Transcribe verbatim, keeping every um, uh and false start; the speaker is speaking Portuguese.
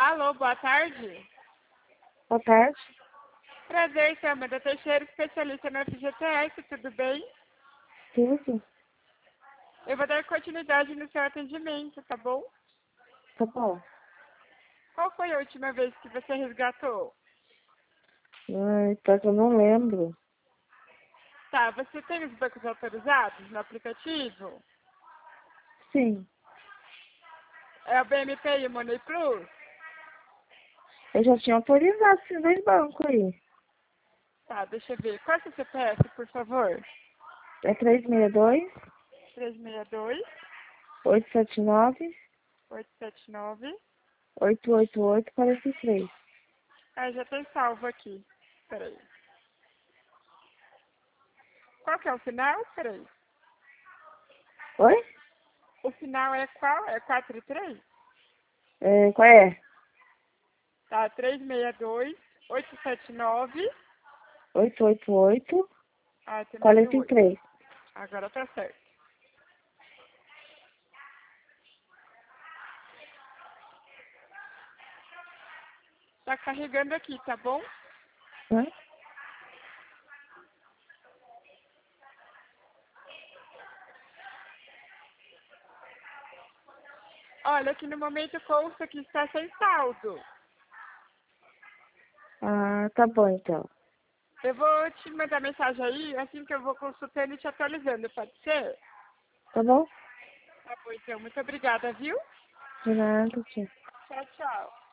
Alô, boa tarde. Boa tarde. Prazer, sou Amanda Teixeira, especialista no F G T S, tudo bem? Tudo? Eu vou dar continuidade no seu atendimento, tá bom? Tá bom. Qual foi a última vez que você resgatou? Ai, tá que eu não lembro. Tá, você tem os bancos autorizados no aplicativo? Sim. É o B M P e o Money Plus? Eu já tinha autorizado esses dois bancos aí. Tá, deixa eu ver. Qual é o seu C P F, por favor? É três seis dois, três seis dois, oito sete nove, oito sete nove. oito oito oito, quatro três. Ah, já tem salvo aqui. Peraí. Qual que é o final? Peraí. Oi? O final é qual? É quatro três? É, qual é? Tá, três seis dois, oito sete nove. oito oito oito, Ah, tem mais o quatro oito. três. Agora tá certo. Tá carregando aqui, tá bom? Hã? Olha, aqui no momento consta que está sem saldo. Ah, tá bom então. Eu vou te mandar mensagem aí, assim que eu vou consultando e te atualizando, pode ser? Tá bom? Tá bom, então. Muito obrigada, viu? De nada, tchau. Tchau, tchau.